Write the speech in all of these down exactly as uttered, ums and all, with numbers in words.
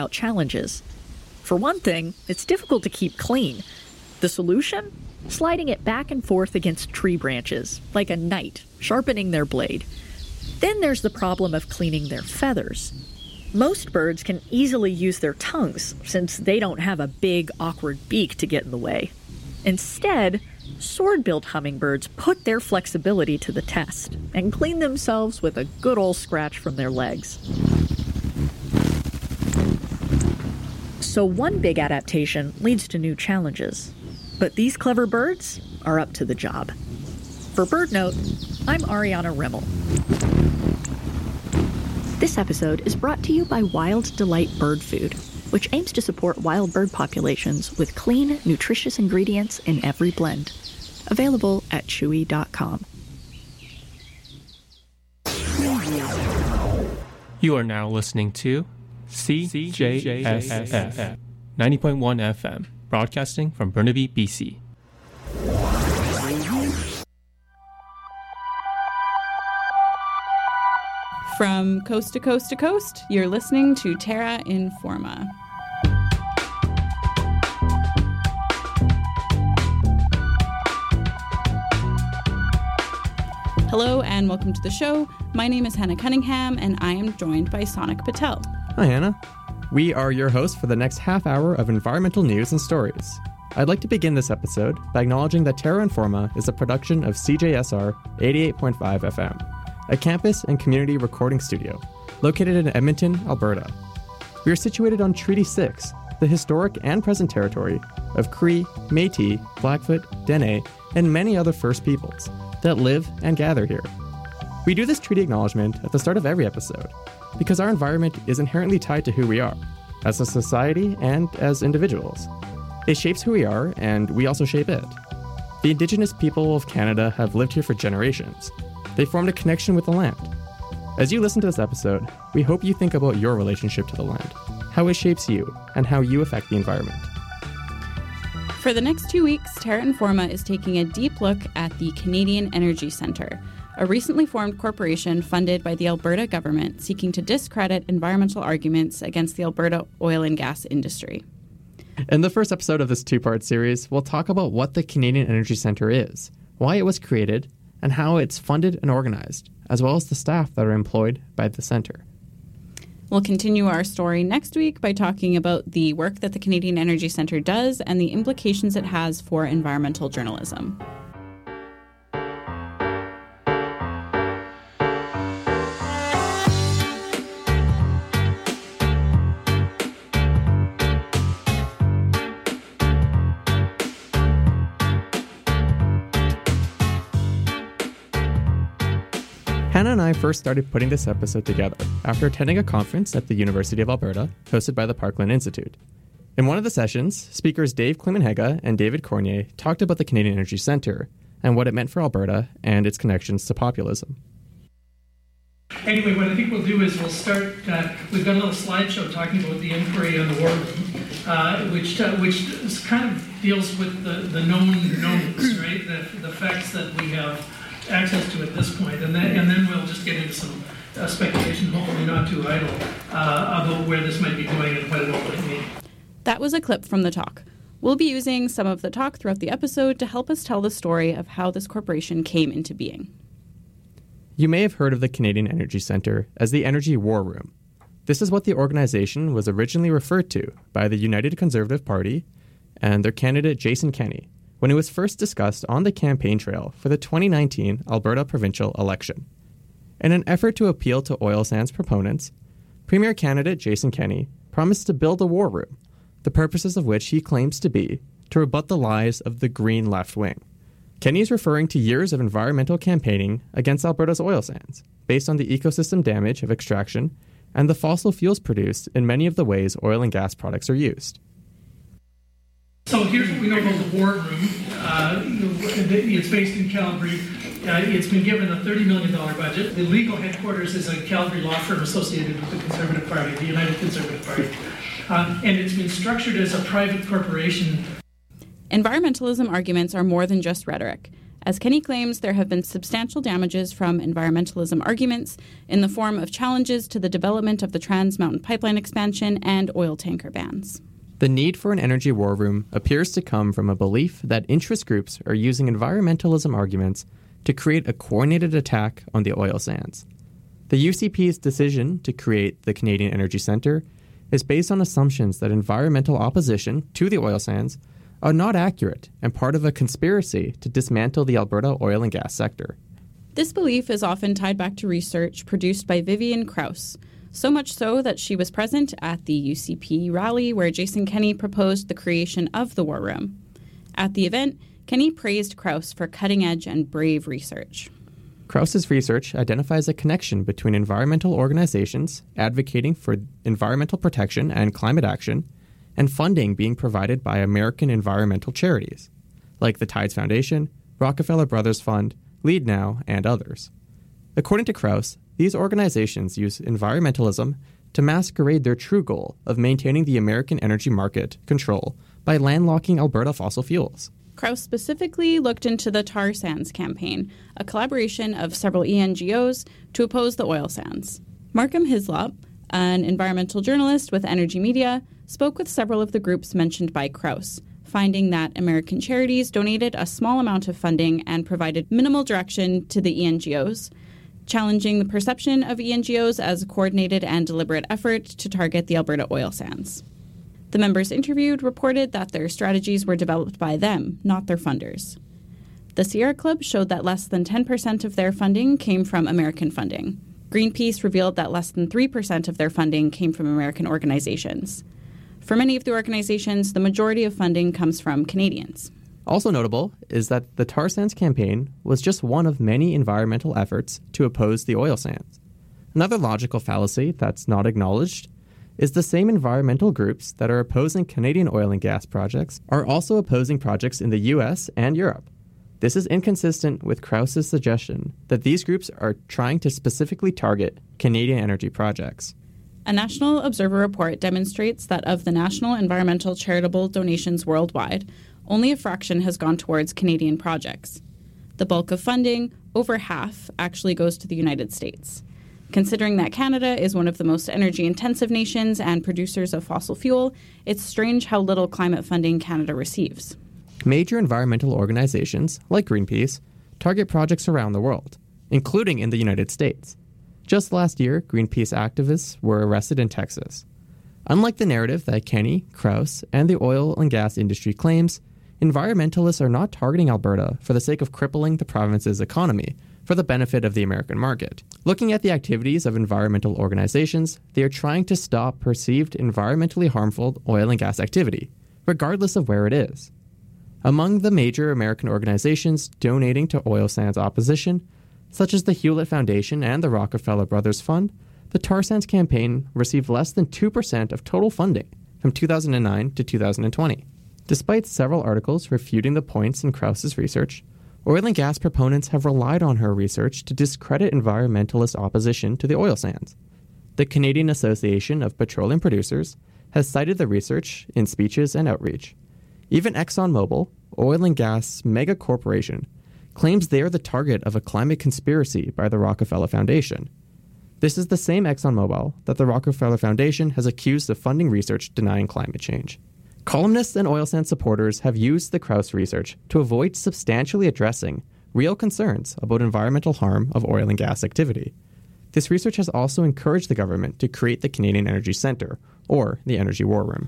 challenges. For one thing, it's difficult to keep clean. The solution? Sliding it back and forth against tree branches, like a knight, sharpening their blade. Then there's the problem of cleaning their feathers. Most birds can easily use their tongues, since they don't have a big, awkward beak to get in the way. Instead, sword-billed hummingbirds put their flexibility to the test and clean themselves with a good old scratch from their legs. So one big adaptation leads to new challenges. But these clever birds are up to the job. For BirdNote, I'm Ariana Rimmel. This episode is brought to you by Wild Delight Bird Food, which aims to support wild bird populations with clean, nutritious ingredients in every blend. Available at chewy dot com. You are now listening to C J S F ninety point one F M, broadcasting from Burnaby, B C. From coast to coast to coast, you're listening to Terra Informa. Hello and welcome to the show. My name is Hannah Cunningham and I am joined by Sonik Patel. Hi, Hannah. We are your hosts for the next half hour of environmental news and stories. I'd like to begin this episode by acknowledging that Terra Informa is a production of C J S R eighty-eight point five F M, a campus and community recording studio located in Edmonton, Alberta. We are situated on Treaty six, the historic and present territory of Cree, Métis, Blackfoot, Dene, and many other First Peoples that live and gather here. We do this treaty acknowledgement at the start of every episode because our environment is inherently tied to who we are, as a society and as individuals. It shapes who we are, and we also shape it. The Indigenous people of Canada have lived here for generations. They formed a connection with the land. As you listen to this episode, we hope you think about your relationship to the land, how it shapes you, and how you affect the environment. For the next two weeks, Terra Informa is taking a deep look at the Canadian Energy Centre, a recently formed corporation funded by the Alberta government seeking to discredit environmental arguments against the Alberta oil and gas industry. In the first episode of this two-part series, we'll talk about what the Canadian Energy Centre is, why it was created, and how it's funded and organized, as well as the staff that are employed by the centre. We'll continue our story next week by talking about the work that the Canadian Energy Centre does and the implications it has for environmental journalism. Hannah and I first started putting this episode together after attending a conference at the University of Alberta hosted by the Parkland Institute. In one of the sessions, speakers Dave Klimenhega and David Cornier talked about the Canadian Energy Centre and what it meant for Alberta and its connections to populism. Anyway, what I think we'll do is we'll start, uh, we've got a little slideshow talking about the inquiry on the war room, uh, which uh, which kind of deals with the, the known knowns, right? The, the facts that we have access to at this point, and then and then we'll just get into some uh, speculation, hopefully not too idle, uh, about where this might be going and what it all might mean. That was a clip from the talk. We'll be using some of the talk throughout the episode to help us tell the story of how this corporation came into being. You may have heard of the Canadian Energy Centre as the Energy War Room. This is what the organization was originally referred to by the United Conservative Party and their candidate Jason Kenney when it was first discussed on the campaign trail for the twenty nineteen Alberta provincial election. In an effort to appeal to oil sands proponents, Premier candidate Jason Kenney promised to build a war room, the purposes of which he claims to be to rebut the lies of the Green left wing. Kenney is referring to years of environmental campaigning against Alberta's oil sands, based on the ecosystem damage of extraction and the fossil fuels produced in many of the ways oil and gas products are used. So here's what we know about the war room. Uh, it's based in Calgary. Uh, it's been given a thirty million dollars budget. The legal headquarters is a Calgary law firm associated with the Conservative Party, the United Conservative Party. Uh, and it's been structured as a private corporation. Environmentalism arguments are more than just rhetoric. As Kenny claims, there have been substantial damages from environmentalism arguments in the form of challenges to the development of the Trans Mountain Pipeline expansion and oil tanker bans. The need for an energy war room appears to come from a belief that interest groups are using environmentalism arguments to create a coordinated attack on the oil sands. The U C P's decision to create the Canadian Energy Centre is based on assumptions that environmental opposition to the oil sands are not accurate and part of a conspiracy to dismantle the Alberta oil and gas sector. This belief is often tied back to research produced by Vivian Krause, so much so that she was present at the U C P rally where Jason Kenney proposed the creation of the War Room. At the event, Kenney praised Krause for cutting-edge and brave research. Krause's research identifies a connection between environmental organizations advocating for environmental protection and climate action and funding being provided by American environmental charities, like the Tides Foundation, Rockefeller Brothers Fund, Lead Now, and others. According to Krause, these organizations use environmentalism to masquerade their true goal of maintaining the American energy market control by landlocking Alberta fossil fuels. Krause specifically looked into the Tar Sands campaign, a collaboration of several E N G Os to oppose the oil sands. Markham Hislop, an environmental journalist with Energy Media, spoke with several of the groups mentioned by Krause, finding that American charities donated a small amount of funding and provided minimal direction to the E N G Os, challenging the perception of E N G Os as a coordinated and deliberate effort to target the Alberta oil sands. The members interviewed reported that their strategies were developed by them, not their funders. The Sierra Club showed that less than ten percent of their funding came from American funding. Greenpeace revealed that less than three percent of their funding came from American organizations. For many of the organizations, the majority of funding comes from Canadians. Also notable is that the tar sands campaign was just one of many environmental efforts to oppose the oil sands. Another logical fallacy that's not acknowledged is the same environmental groups that are opposing Canadian oil and gas projects are also opposing projects in the U S and Europe. This is inconsistent with Krause's suggestion that these groups are trying to specifically target Canadian energy projects. A National Observer report demonstrates that of the national environmental charitable donations worldwide, only a fraction has gone towards Canadian projects. The bulk of funding, over half, actually goes to the United States. Considering that Canada is one of the most energy-intensive nations and producers of fossil fuel, it's strange how little climate funding Canada receives. Major environmental organizations, like Greenpeace, target projects around the world, including in the United States. Just last year, Greenpeace activists were arrested in Texas. Unlike the narrative that Kenney, Krause, and the oil and gas industry claims, environmentalists are not targeting Alberta for the sake of crippling the province's economy for the benefit of the American market. Looking at the activities of environmental organizations, they are trying to stop perceived environmentally harmful oil and gas activity, regardless of where it is. Among the major American organizations donating to oil sands opposition, such as the Hewlett Foundation and the Rockefeller Brothers Fund, the tar sands campaign received less than two percent of total funding from two thousand nine to two thousand twenty. Despite several articles refuting the points in Krause's research, oil and gas proponents have relied on her research to discredit environmentalist opposition to the oil sands. The Canadian Association of Petroleum Producers has cited the research in speeches and outreach. Even ExxonMobil, oil and gas mega corporation, claims they are the target of a climate conspiracy by the Rockefeller Foundation. This is the same ExxonMobil that the Rockefeller Foundation has accused of funding research denying climate change. Columnists and oil sands supporters have used the Krause research to avoid substantially addressing real concerns about environmental harm of oil and gas activity. This research has also encouraged the government to create the Canadian Energy Centre, or the Energy War Room.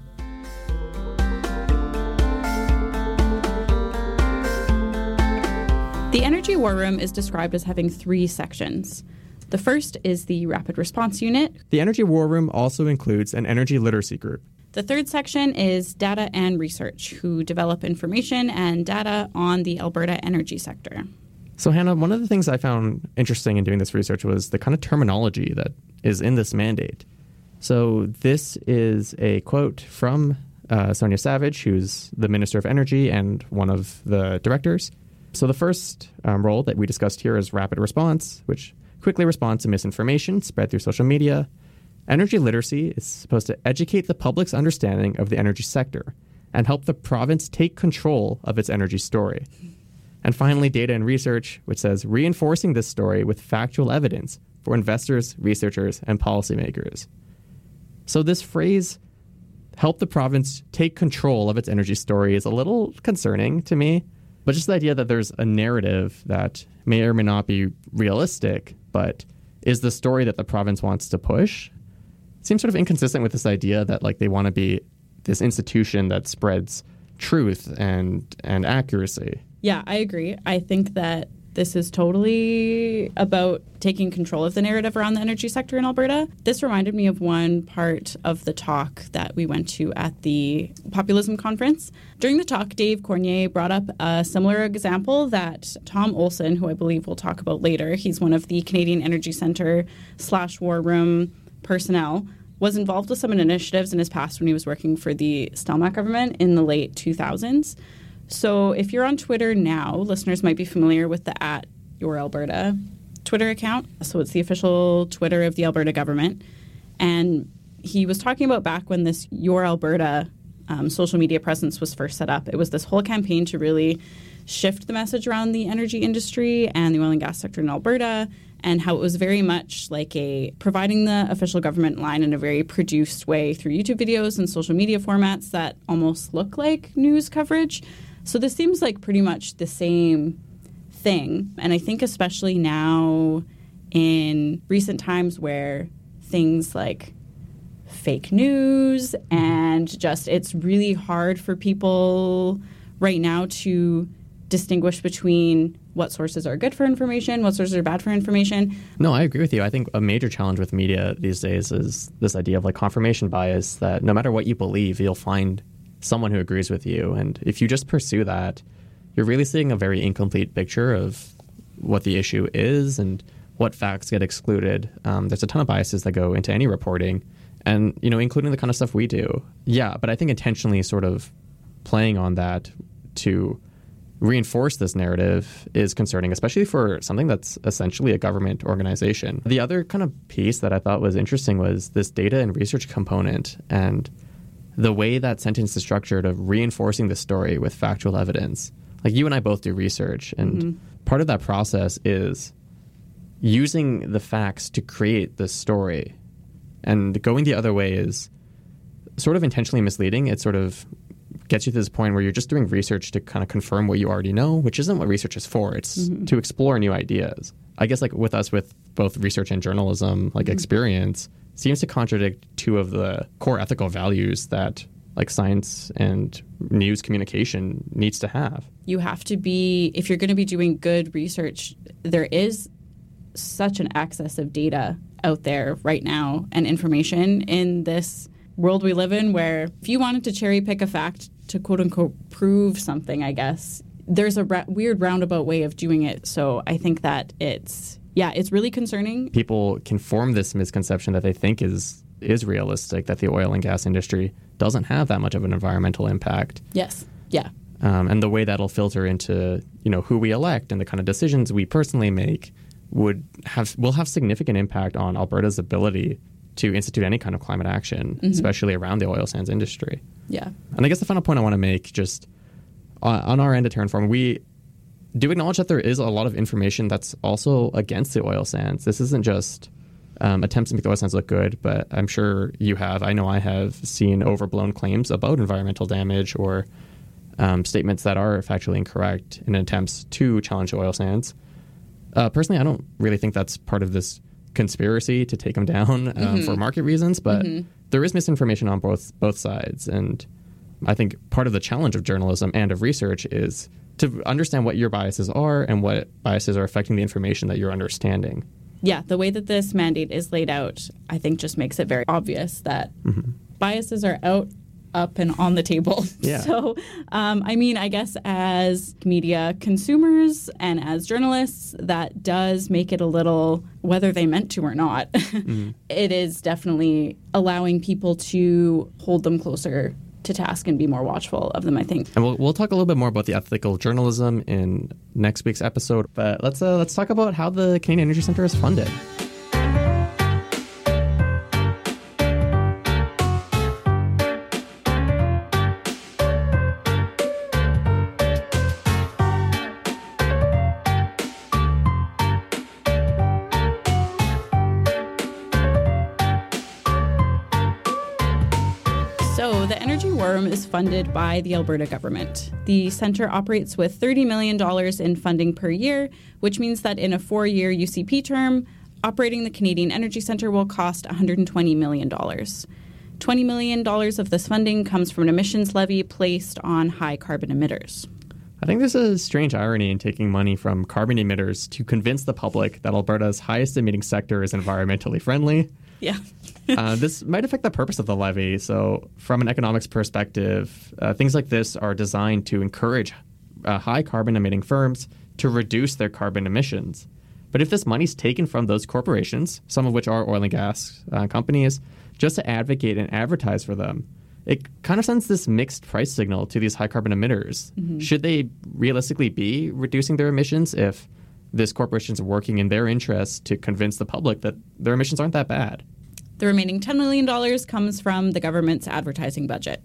The Energy War Room is described as having three sections. The first is the Rapid Response Unit. The Energy War Room also includes an energy literacy group. The third section is Data and Research, who develop information and data on the Alberta energy sector. So, Hannah, one of the things I found interesting in doing this research was the kind of terminology that is in this mandate. So this is a quote from uh, Sonia Savage, who's the Minister of Energy and one of the directors. So the first um, role that we discussed here is rapid response, which quickly responds to misinformation spread through social media. Energy literacy is supposed to educate the public's understanding of the energy sector and help the province take control of its energy story. And finally, Data and Research, which says reinforcing this story with factual evidence for investors, researchers, and policymakers. So this phrase, help the province take control of its energy story, is a little concerning to me. But just the idea that there's a narrative that may or may not be realistic, but is the story that the province wants to push, seems sort of inconsistent with this idea that like they want to be this institution that spreads truth and and accuracy. Yeah, I agree. I think that this is totally about taking control of the narrative around the energy sector in Alberta. This reminded me of one part of the talk that we went to at the Populism Conference. During the talk, Dave Cornier brought up a similar example that Tom Olson, who I believe we'll talk about later, he's one of the Canadian Energy Centre slash War Room personnel, was involved with some initiatives in his past when he was working for the Stelmach government in the late two thousands. So if you're on Twitter now, listeners might be familiar with the at Your Alberta Twitter account. So it's the official Twitter of the Alberta government. And he was talking about back when this Your Alberta um, social media presence was first set up. It was this whole campaign to really shift the message around the energy industry and the oil and gas sector in Alberta, and how it was very much like a providing the official government line in a very produced way through YouTube videos and social media formats that almost look like news coverage. So this seems like pretty much the same thing. And I think especially now in recent times where things like fake news and just it's really hard for people right now to distinguish between what sources are good for information, what sources are bad for information. No, I agree with you. I think a major challenge with media these days is this idea of like confirmation bias, that no matter what you believe, you'll find someone who agrees with you. And if you just pursue that, you're really seeing a very incomplete picture of what the issue is and what facts get excluded. Um, there's a ton of biases that go into any reporting, and, you know, including the kind of stuff we do. Yeah, but I think intentionally sort of playing on that to reinforce this narrative is concerning, especially for something that's essentially a government organization. The other kind of piece that I thought was interesting was this data and research component, and the way that sentence is structured of reinforcing the story with factual evidence. Like you and I both do research, and mm-hmm. part of that process is using the facts to create the story. And going the other way is sort of intentionally misleading. It sort of gets you to this point where you're just doing research to kind of confirm what you already know, which isn't what research is for. It's mm-hmm. to explore new ideas. I guess like with us, with both research and journalism, like mm-hmm. experience, seems to contradict two of the core ethical values that like science and news communication needs to have. You have to be, if you're going to be doing good research, there is such an excess of data out there right now and information in this world we live in, where if you wanted to cherry pick a fact to quote unquote prove something, I guess, there's a ra- weird roundabout way of doing it. So I think that it's, yeah, it's really concerning. People can form this misconception that they think is is realistic, that the oil and gas industry doesn't have that much of an environmental impact. Yes. Yeah. Um, and the way that'll filter into, you know, who we elect and the kind of decisions we personally make would have will have significant impact on Alberta's ability to institute any kind of climate action, mm-hmm. especially around the oil sands industry. Yeah. And I guess the final point I want to make, just on, on our end at TerraInform, we do acknowledge that there is a lot of information that's also against the oil sands. This isn't just um, attempts to make the oil sands look good, but I'm sure you have, I know I have seen overblown claims about environmental damage or um, statements that are factually incorrect in attempts to challenge the oil sands. Uh, personally, I don't really think that's part of this conspiracy to take them down um, mm-hmm. for market reasons, but mm-hmm. there is misinformation on both both sides. And I think part of the challenge of journalism and of research is to understand what your biases are and what biases are affecting the information that you're understanding. Yeah, the way that this mandate is laid out, I think just makes it very obvious that mm-hmm. biases are out, up, and on the table. Yeah. So, um, I mean, I guess as media consumers and as journalists, that does make it a little, whether they meant to or not, mm-hmm. it is definitely allowing people to hold them closer to task and be more watchful of them, I think. And we'll we'll talk a little bit more about the ethical journalism in next week's episode. But let's uh, let's talk about how the Canadian Energy Centre is funded. The Energy War Room is funded by the Alberta government. The centre operates with thirty million dollars in funding per year, which means that in a four-year U C P term, operating the Canadian Energy Centre will cost one hundred twenty million dollars. twenty million dollars of this funding comes from an emissions levy placed on high carbon emitters. I think there's a strange irony in taking money from carbon emitters to convince the public that Alberta's highest emitting sector is environmentally friendly. Yeah. uh, this might affect the purpose of the levy. So from an economics perspective, uh, things like this are designed to encourage uh, high carbon emitting firms to reduce their carbon emissions. But if this money's taken from those corporations, some of which are oil and gas uh, companies, just to advocate and advertise for them, it kind of sends this mixed price signal to these high carbon emitters. Mm-hmm. Should they realistically be reducing their emissions if this corporation's working in their interest to convince the public that their emissions aren't that bad? The remaining ten million dollars comes from the government's advertising budget.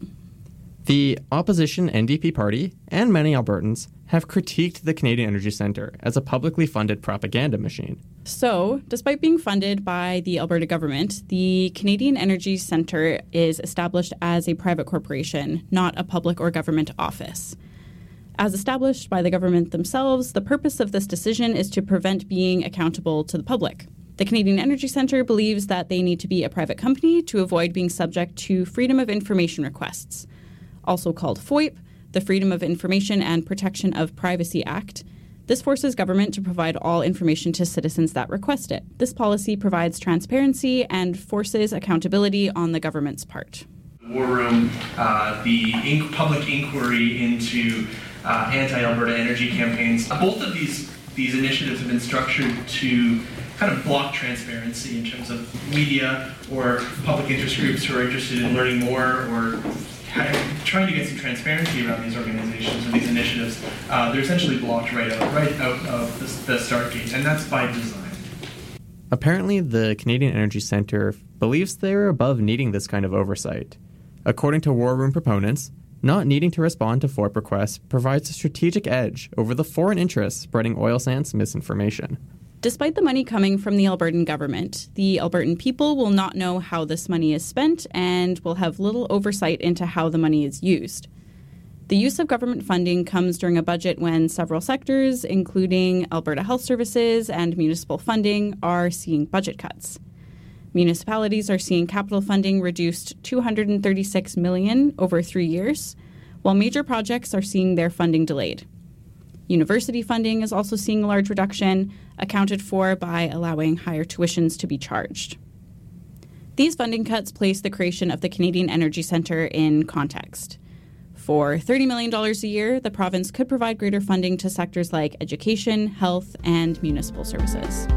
The opposition N D P party and many Albertans have critiqued the Canadian Energy Centre as a publicly funded propaganda machine. So, despite being funded by the Alberta government, the Canadian Energy Centre is established as a private corporation, not a public or government office. As established by the government themselves, the purpose of this decision is to prevent being accountable to the public. The Canadian Energy Centre believes that they need to be a private company to avoid being subject to Freedom of Information requests, also called FOIP, the Freedom of Information and Protection of Privacy Act. This forces government to provide all information to citizens that request it. This policy provides transparency and forces accountability on the government's part. War Room, uh, the inc- public inquiry into uh, anti-Alberta energy campaigns. Both of these these initiatives have been structured to kind of block transparency in terms of media or public interest groups who are interested in learning more or trying to get some transparency around these organizations or these initiatives. Uh, they're essentially blocked right out, right out of the, the start gate, and that's by design. Apparently, the Canadian Energy Centre believes they're above needing this kind of oversight. According to War Room proponents, not needing to respond to FOIP requests provides a strategic edge over the foreign interests spreading oil sands misinformation. Despite the money coming from the Albertan government, the Albertan people will not know how this money is spent and will have little oversight into how the money is used. The use of government funding comes during a budget when several sectors, including Alberta Health Services and municipal funding, are seeing budget cuts. Municipalities are seeing capital funding reduced two hundred thirty-six million dollars over three years, while major projects are seeing their funding delayed. University funding is also seeing a large reduction, accounted for by allowing higher tuitions to be charged. These funding cuts place the creation of the Canadian Energy Centre in context. For thirty million dollars a year, the province could provide greater funding to sectors like education, health, and municipal services.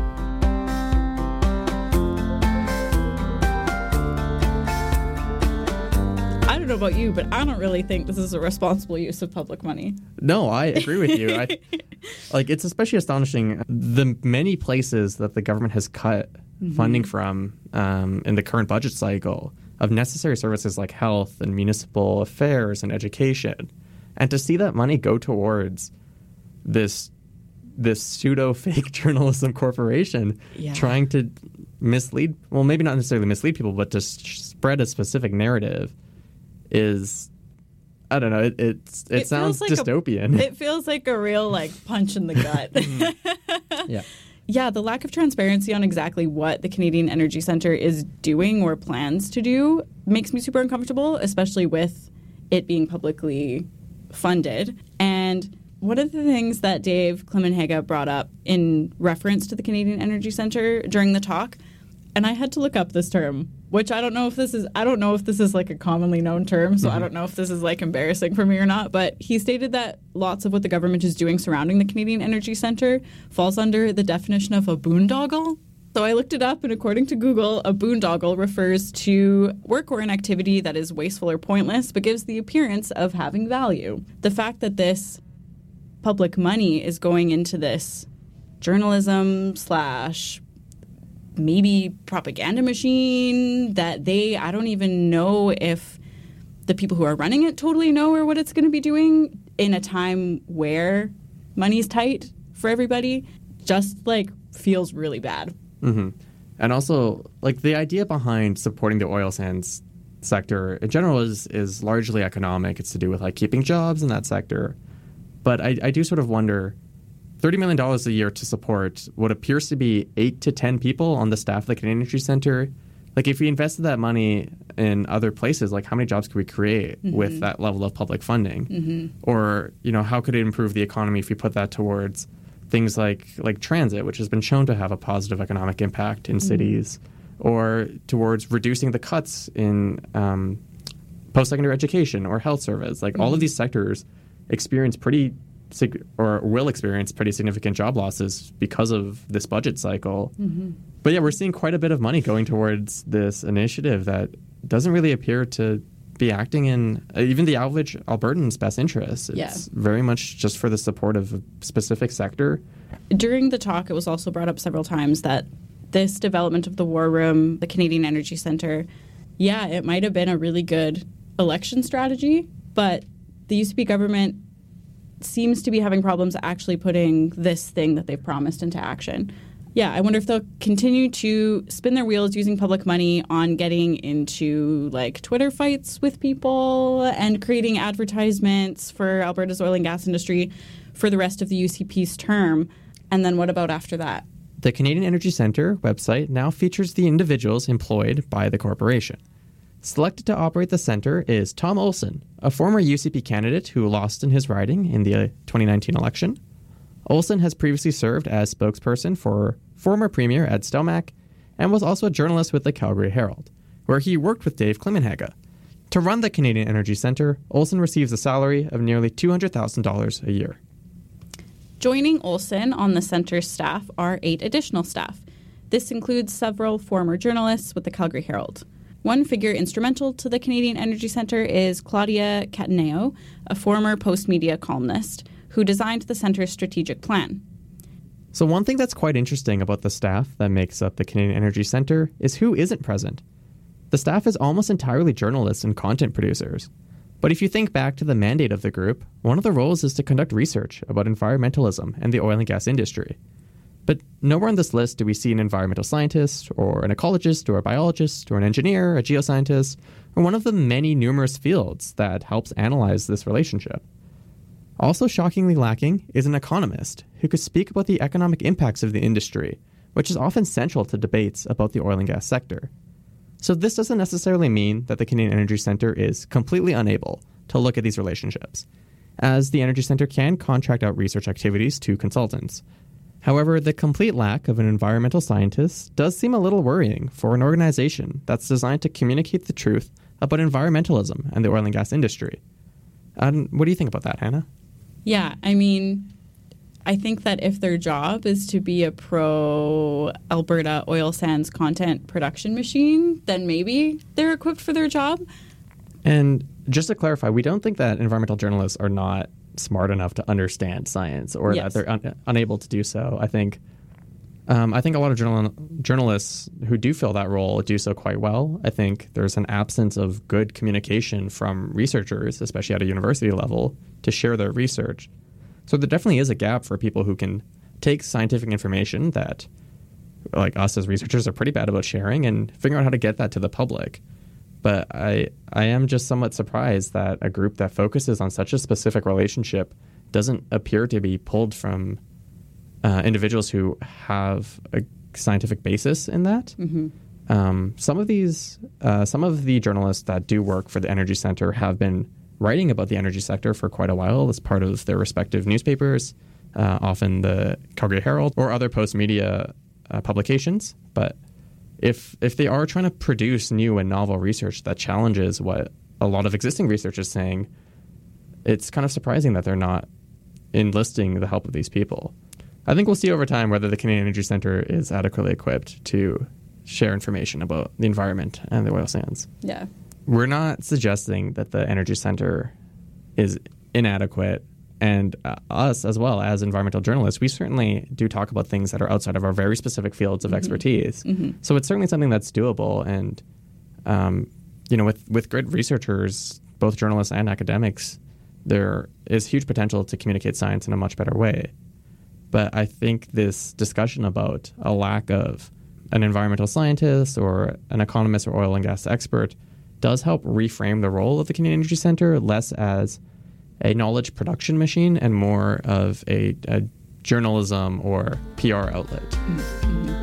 I don't know about you, but I don't really think this is a responsible use of public money. No, I agree with you. I, like, it's especially astonishing the many places that the government has cut mm-hmm. funding from um, in the current budget cycle of necessary services like health and municipal affairs and education. And to see that money go towards this this pseudo-fake journalism corporation yeah. trying to mislead, well, maybe not necessarily mislead people, but to spread a specific narrative is, I don't know, it it's, it, it sounds like dystopian. A, it feels like a real, like, punch in the gut. yeah. Yeah, the lack of transparency on exactly what the Canadian Energy Centre is doing or plans to do makes me super uncomfortable, especially with it being publicly funded. And one of the things that Dave Klimenhaga brought up in reference to the Canadian Energy Centre during the talk, and I had to look up this term, which I don't know if this is, I don't know if this is like a commonly known term, so mm-hmm. I don't know if this is like embarrassing for me or not, but he stated that lots of what the government is doing surrounding the Canadian Energy Centre falls under the definition of a boondoggle. So I looked it up, and according to Google, a boondoggle refers to work or an activity that is wasteful or pointless, but gives the appearance of having value. The fact that this public money is going into this journalism slash maybe propaganda machine that they, I don't even know if the people who are running it totally know or what it's going to be doing in a time where money's tight for everybody, just like feels really bad. Mm-hmm. And also, like, the idea behind supporting the oil sands sector in general is is largely economic. It's to do with like keeping jobs in that sector. But I, I do sort of wonder, thirty million dollars a year to support what appears to be eight to ten people on the staff of the Canadian Energy Centre. Like, if we invested that money in other places, like, how many jobs could we create mm-hmm. with that level of public funding? Mm-hmm. Or, you know, how could it improve the economy if we put that towards things like like transit, which has been shown to have a positive economic impact in mm-hmm. cities, or towards reducing the cuts in um, post-secondary education or health service. Like, mm-hmm. all of these sectors experience pretty sig- or will experience pretty significant job losses because of this budget cycle. Mm-hmm. But yeah, we're seeing quite a bit of money going towards this initiative that doesn't really appear to be acting in uh, even the average Albertan's best interests. It's yeah. very much just for the support of a specific sector. During the talk, it was also brought up several times that this development of the War Room, the Canadian Energy Centre, yeah, it might have been a really good election strategy, but the U C P government seems to be having problems actually putting this thing that they've promised into action. Yeah, I wonder if they'll continue to spin their wheels using public money on getting into, like, Twitter fights with people and creating advertisements for Alberta's oil and gas industry for the rest of the U C P's term. And then what about after that? The Canadian Energy Centre website now features the individuals employed by the corporation. Selected to operate the centre is Tom Olson, a former U C P candidate who lost in his riding in the twenty nineteen election. Olson has previously served as spokesperson for former Premier Ed Stelmach and was also a journalist with the Calgary Herald, where he worked with Dave Klimenhage. To run the Canadian Energy Centre, Olson receives a salary of nearly two hundred thousand dollars a year. Joining Olson on the centre's staff are eight additional staff. This includes several former journalists with the Calgary Herald. One figure instrumental to the Canadian Energy Centre is Claudia Cataneo, a former Postmedia columnist, who designed the centre's strategic plan. So one thing that's quite interesting about the staff that makes up the Canadian Energy Centre is who isn't present. The staff is almost entirely journalists and content producers. But if you think back to the mandate of the group, one of the roles is to conduct research about environmentalism and the oil and gas industry. But nowhere on this list do we see an environmental scientist, or an ecologist, or a biologist, or an engineer, a geoscientist, or one of the many numerous fields that helps analyze this relationship. Also shockingly lacking is an economist who could speak about the economic impacts of the industry, which is often central to debates about the oil and gas sector. So this doesn't necessarily mean that the Canadian Energy Centre is completely unable to look at these relationships, as the Energy Centre can contract out research activities to consultants. However, the complete lack of an environmental scientist does seem a little worrying for an organization that's designed to communicate the truth about environmentalism and the oil and gas industry. Um, what do you think about that, Hannah? Yeah, I mean, I think that if their job is to be a pro-Alberta oil sands content production machine, then maybe they're equipped for their job. And just to clarify, we don't think that environmental journalists are not smart enough to understand science, or yes. that they're un- unable to do so. I think um, I think a lot of journal- journalists who do fill that role do so quite well. I think there's an absence of good communication from researchers, especially at a university level, to share their research. So there definitely is a gap for people who can take scientific information that, like us as researchers, are pretty bad about sharing, and figure out how to get that to the public. But I I am just somewhat surprised that a group that focuses on such a specific relationship doesn't appear to be pulled from uh, individuals who have a scientific basis in that. Mm-hmm. Um, some of these, uh, some of the journalists that do work for the Energy Centre have been writing about the energy sector for quite a while as part of their respective newspapers, uh, often the Calgary Herald or other post-media uh, publications. But if if they are trying to produce new and novel research that challenges what a lot of existing research is saying, it's kind of surprising that they're not enlisting the help of these people. I think we'll see over time whether the Canadian Energy Centre is adequately equipped to share information about the environment and the oil sands. Yeah. We're not suggesting that the Energy Centre is inadequate, and uh, us as well as environmental journalists, we certainly do talk about things that are outside of our very specific fields of mm-hmm. expertise. Mm-hmm. So it's certainly something that's doable, and um, you know, with with good researchers, both journalists and academics, there is huge potential to communicate science in a much better way. But I think this discussion about a lack of an environmental scientist or an economist or oil and gas expert does help reframe the role of the Canadian Energy Centre less as a knowledge production machine and more of a, a journalism or P R outlet. Mm-hmm.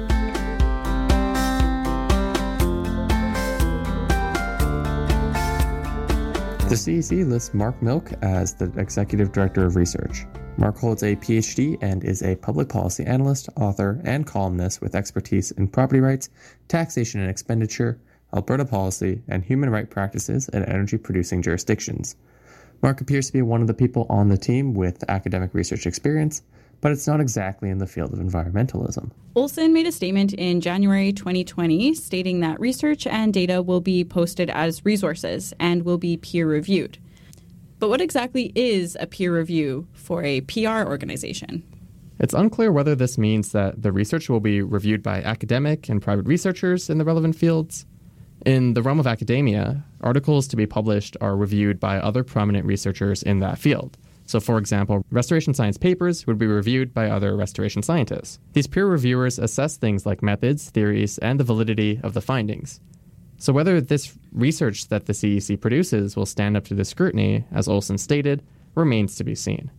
The C E C lists Mark Milk as the Executive Director of Research. Mark holds a P H D and is a public policy analyst, author, and columnist with expertise in property rights, taxation and expenditure, Alberta policy, and human rights practices in energy-producing jurisdictions. Mark appears to be one of the people on the team with academic research experience, but it's not exactly in the field of environmentalism. Olson made a statement in January twenty twenty stating that research and data will be posted as resources and will be peer-reviewed. But what exactly is a peer review for a P R organization? It's unclear whether this means that the research will be reviewed by academic and private researchers in the relevant fields. In the realm of academia, articles to be published are reviewed by other prominent researchers in that field. So, for example, restoration science papers would be reviewed by other restoration scientists. These peer reviewers assess things like methods, theories, and the validity of the findings. So whether this research that the C E C produces will stand up to this scrutiny, as Olson stated, remains to be seen.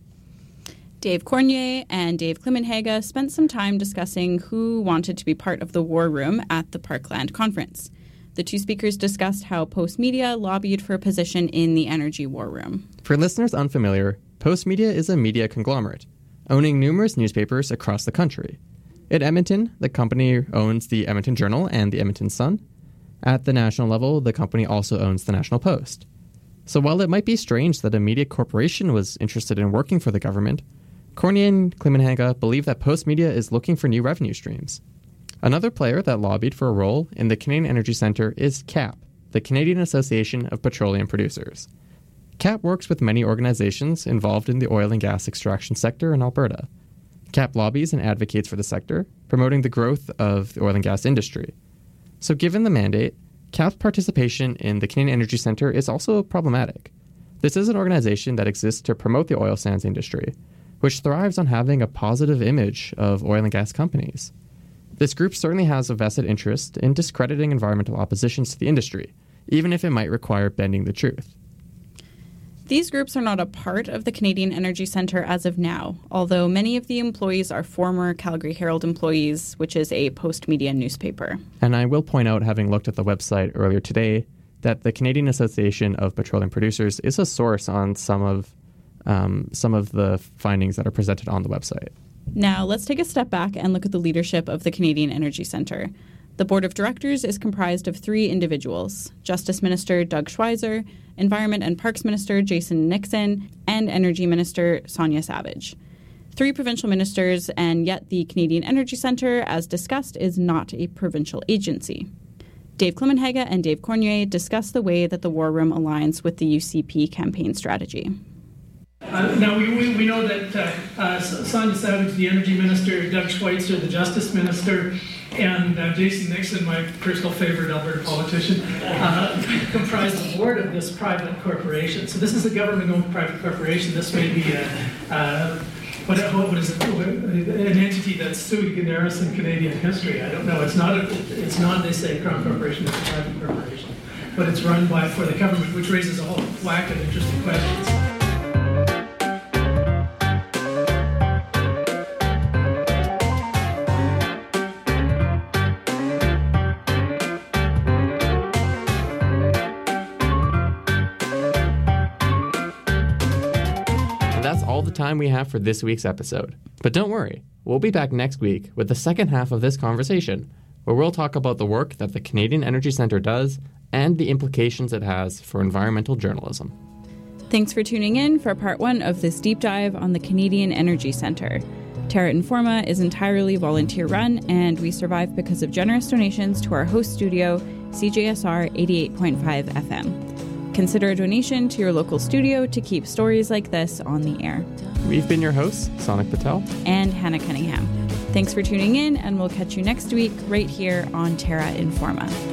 Dave Cornier and Dave Klimenhaga spent some time discussing who wanted to be part of the war room at the Parkland Conference. The two speakers discussed how Postmedia lobbied for a position in the energy war room. For listeners unfamiliar, Postmedia is a media conglomerate, owning numerous newspapers across the country. In Edmonton, the company owns the Edmonton Journal and the Edmonton Sun. At the national level, the company also owns the National Post. So while it might be strange that a media corporation was interested in working for the government, Cornier and Klimenhaga believe that Postmedia is looking for new revenue streams. Another player that lobbied for a role in the Canadian Energy Centre is C A P, the Canadian Association of Petroleum Producers. C A P works with many organizations involved in the oil and gas extraction sector in Alberta. C A P lobbies and advocates for the sector, promoting the growth of the oil and gas industry. So given the mandate, C A P's participation in the Canadian Energy Centre is also problematic. This is an organization that exists to promote the oil sands industry, which thrives on having a positive image of oil and gas companies. This group certainly has a vested interest in discrediting environmental oppositions to the industry, even if it might require bending the truth. These groups are not a part of the Canadian Energy Centre as of now, although many of the employees are former Calgary Herald employees, which is a Postmedia newspaper. And I will point out, having looked at the website earlier today, that the Canadian Association of Petroleum Producers is a source on some of um, some of the findings that are presented on the website. Now, let's take a step back and look at the leadership of the Canadian Energy Centre. The board of directors is comprised of three individuals: Justice Minister Doug Schweizer, Environment and Parks Minister Jason Nixon, and Energy Minister Sonia Savage. Three provincial ministers, and yet the Canadian Energy Centre, as discussed, is not a provincial agency. Dave Klimenhaga and Dave Cornier discuss the way that the War Room aligns with the U C P campaign strategy. Uh, now, we, we, we know that uh, uh, Sonia Savage, the Energy Minister, Doug Schweitzer, the Justice Minister, and uh, Jason Nixon, my personal favorite Alberta politician, uh, comprise the board of this private corporation. So this is a government-owned private corporation. This may be a, uh, what, what is it, an entity that's sui generis in Canadian history. I don't know. It's not, a, it's not, they say, a crown corporation. It's a private corporation. But it's run by for the government, which raises a whole whack of interesting questions. All the time we have for this week's episode. But don't worry, we'll be back next week with the second half of this conversation, where we'll talk about the work that the Canadian Energy Centre does and the implications it has for environmental journalism. Thanks for tuning in for part one of this deep dive on the Canadian Energy Centre. Terra Informa is entirely volunteer-run, and we survive because of generous donations to our host studio, C J S R eighty-eight point five F M. Consider a donation to your local studio to keep stories like this on the air. We've been your hosts, Sonic Patel and Hannah Cunningham. Thanks for tuning in, and we'll catch you next week right here on Terra Informa.